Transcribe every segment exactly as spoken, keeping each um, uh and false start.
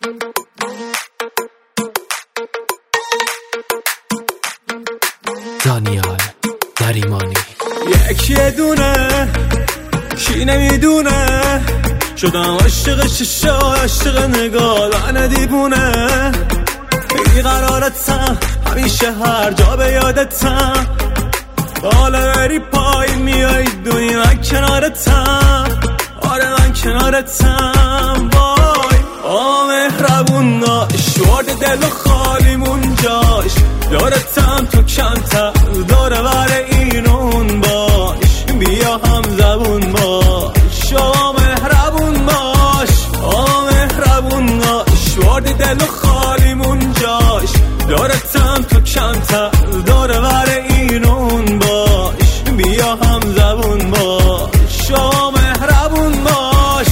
دانیال نریمانی. یکی دونه کی نمیدونه، شدم عاشق شیشه و عاشق نگاه نه دیوونه. بی قرارتم همیشه هر جا به یادتم، بالا بری پایین میای دنیا من کنارتم. آره من کنارتم. وای آه مهربون داشت ورد دل و خالیمون جاش، دارتم تو کمتر داره بر اینون باش، بیا هم زبون باش. آه مهربون باش، آه مهربون باش ورد دل و خالیمون جاش، دارتم تو کمتر داره بر اینون باش، بیا هم زبون باش. آه مهربون باش.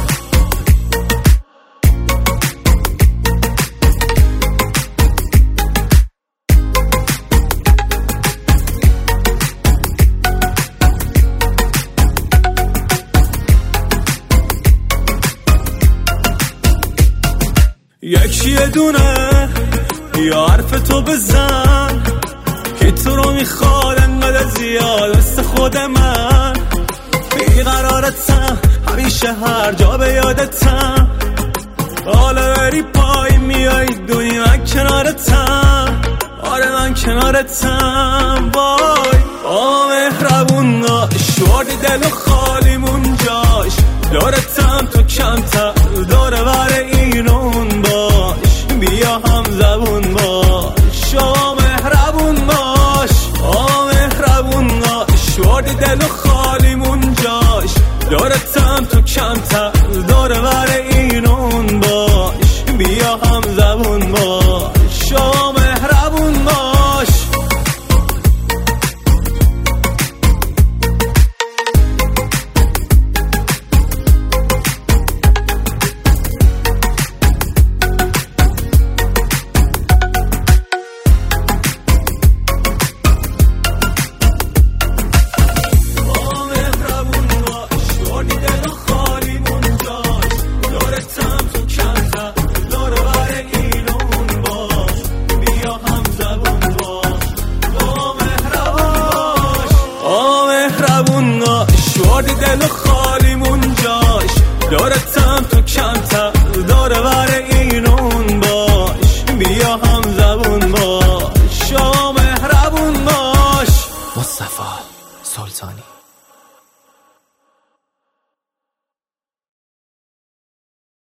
یکی دونه یا حرف تو بزن که تو رو میخواد انقدر زیاد مثل خود من. بیقرارتم همیشه هر جا به یادتم، حالا بری پایین میای دنیا من کنارتم. آره من کنارتم. وای آه مهربون داشت وردی دل و خالیمون جاش، دارتم تو کمتر داره بر اینون باش، بیا هم زبون باش. آه مهربون باش، آه مهربون باش وردی دل و خالیمون جاش، دارتم تو کمتر داره بر اینون باش، بیا هم زبون باش. آه مهربون باش. وردی دل و خالیمون جاش، دارتم تو کمتر